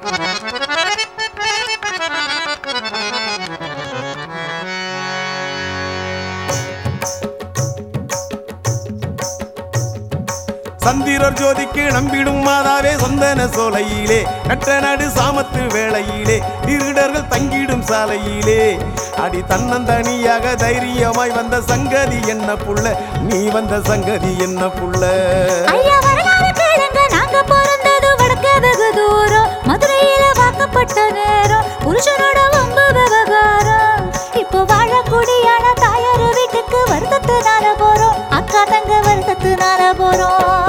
சந்திரர் ஜோதிக்கு நம்பிடும் மாதாவே சொந்தன சோலையிலே கட்ட நடு சாமத்து வேளையிலே திருடர்கள் தங்கிடும் சாலையிலே அடி தன்னந்தனியாக தைரியமாய் வந்த சங்கதி என்ன புள்ள நீ வந்த சங்கதி என்ன புள்ள மதுரையில வாக்கப்பட்ட நேரம் புருஷனோட வம்பு விவகாரம் இப்போ வாழக்கூடியான தாயாரு வீட்டுக்கு வருத்தத்தினால போறோம் அக்கா தங்க வருத்தத்தினால போறோம்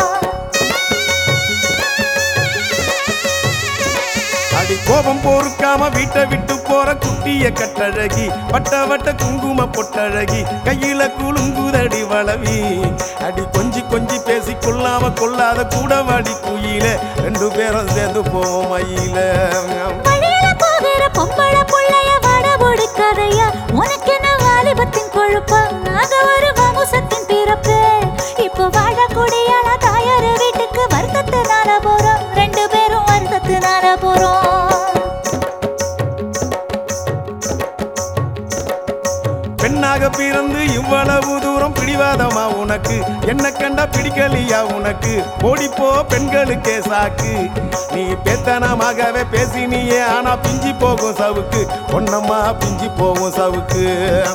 அடி கோபம் பொறுக்காம வீட்டை விட்டு போற குட்டிய கட்டழகி வட்ட வட்ட குங்கும பொட்டழகி கையில குலுங்குதடி வளவி அடி கொஞ்சி கொஞ்சி பேசி கொள்ளாம கொள்ளாத கூட வாடி குயில ரெண்டு பேரும் சேர்ந்து போவோம் மயில போகிற பொம்பள புள்ளைய வாட ஒடுக்காதையா உனக்கு என்ன வாலிபத்தின் கொழுப்பா நாங்க ஒரு வம்சத்தின் பிறப்பு இப்போ வாழக்கூடியான தாயாரு வீட்டுக்கு வருத்தத்தினால போறோம் ரெண்டு பேரும் வருத்தத்தினால போறோம் பெண்ணாக பிறந்து இவ்வளவு தூரம் பிடிவாதமா உனக்கு என்ன கண்டா பிடிக்கலையா உனக்கு ஓடிப்போ பெண்களுக்கே சாக்கு நீ பேத்தனமாகவே பேசினியே ஆனா பிஞ்சி போகும் சவுக்கு பொன்னம்மா பிஞ்சி போகும் சவுக்கு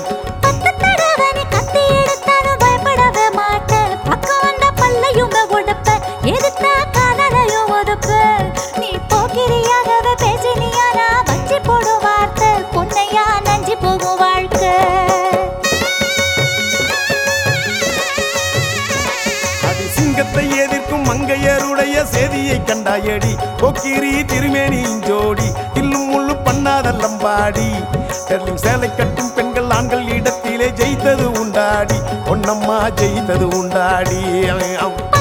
கத்தி எடுத்தாலும் பயப்படவே மாட்டேன் பக்கம் வந்த பல்லையும் உடப்ப எதுத்தா காலையும் ஒதுப்ப நீ போக்கிரியாகவே பேசினியானா வஞ்சி போடும் வார்த்தை பொன்னையா நஞ்சி போகும் வாழ்க்கை சிங்கத்தை எதிர்க்கும் மங்கையருடைய செய்தியை கண்டாயடி போக்கிரி திருமேனி ஜோடி தில்லும் முள்ளு பண்ணாதல்லம்பாடி தெர்லிங் சேலை கட்டும் பெண்கள் ஆண்கள் இடத்திலே ஜெயித்தது உண்டாடி பொன்னம்மா ஜெயித்தது உண்டாடி